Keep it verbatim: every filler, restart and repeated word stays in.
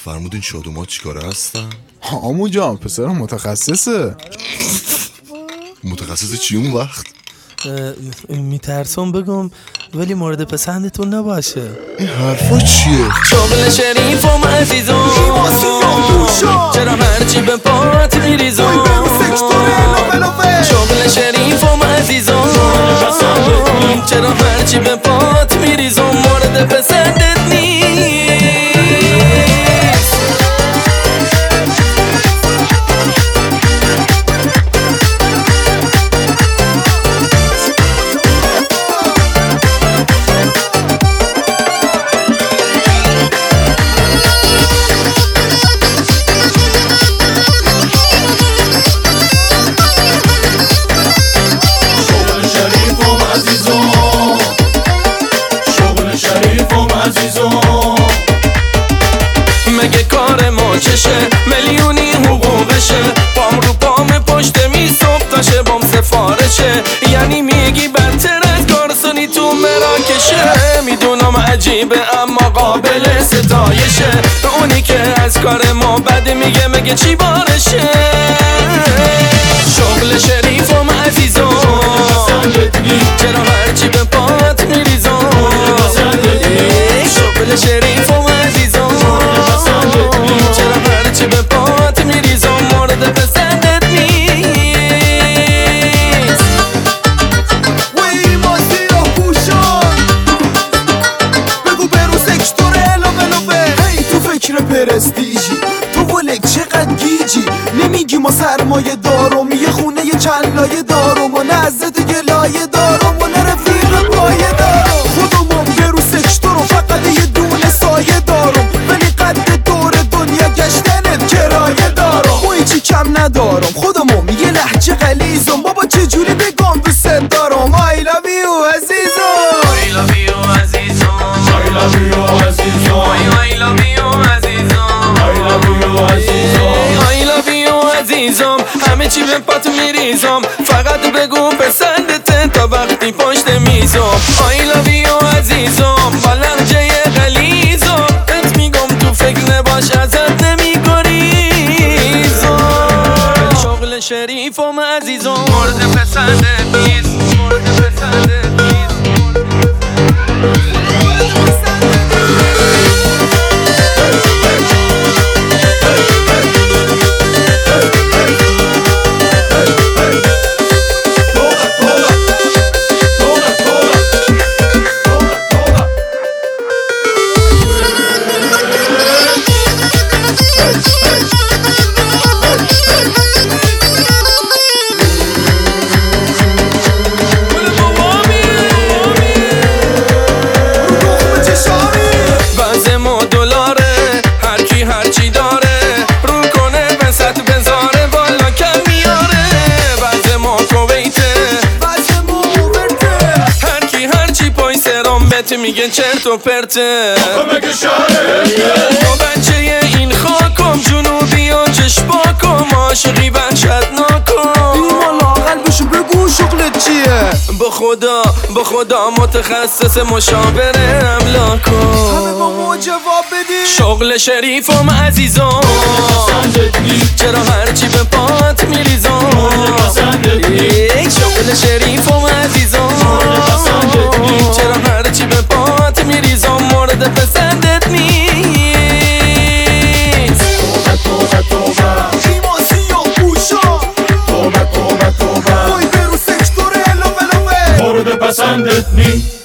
فرمودین شادوما چیکاره هستن؟ عمو جان پسر متخصصه. متخصص چی اون وقت؟ میترسم بگم ولی مورد پسندتون نباشه. این حرفا چیه؟ شغل شریفم عزیزم، چرا هرچی به پات میریزم. شغل شریفم عزیزم، چرا هرچی به پات میریزم. مورد پسندت نیست. مگه کار ما چشه میلیونی حقوقشه، پام رو پام پشت می صبح تاشه بام سفارشه. یعنی میگی بدتر از گارسونی تو مراکشه. میدونم عجیبه اما قابل ستایشه. اونی که از کار ما بده میگه مگه چی بارشه. شغل شریفم عزیزم، چرا هرچی به پات میریزم. شغل شریفم عزیزم، چرا هرچی به پات میریزم. مورد پسندت نیست. وی ما سیاه پوشان بگو برو سکتور الوه الوه. هی تو فکر پرستیجی تو ولک چقدر گیجی. نمیگی ما سرمایه دارم، یه خونه یه چند لایه دارم و نزد گلایه دارم و نرفیق پایه دارم. خودمون برو سکتور و فقط یه دونه سایه دارم، ولی قد دور دنیا گشتنت کرایه دارم. و هیچی کم ندارم، خودمون یه لحجه غلیظم. بابا چجوری بگم دوست دارم. I love you عزیزم، I love you عزیزم، I love you عزیزم، I love you عزیزم، I love you عزیزم، I love you عزیزم. همه چی به پات میریزم، فقط بگو پسندت تا وقتی پشت میزم. I love you عزیزم، با لحجه غلیظم. بهت میگم تو فکر نباش ازت نمیگریزم. شغل شریفم عزیزم، مورد پسندت نیست. مورد پسندت نیست. میگه چرت و پرته. با بچه این خاکم جنوبی و چشماکم عاشقی وحشتناکم. ایمان لاغل بشو بگو شغلت چیه. با خدا با خدا متخصص مشاوره املاکم. همه با ما جواب بدی. شغل شریفم عزیزم، چرا هرچی به پات میریزم. شغل شریفم عزیزم، چرا هرچی به پات میریزم. مورد پسندت نیست. توبه توبه ایما سیاه پوشان. توبه توبه توبه وای برو سکتور الوه الوه. مورد پسندت نیست.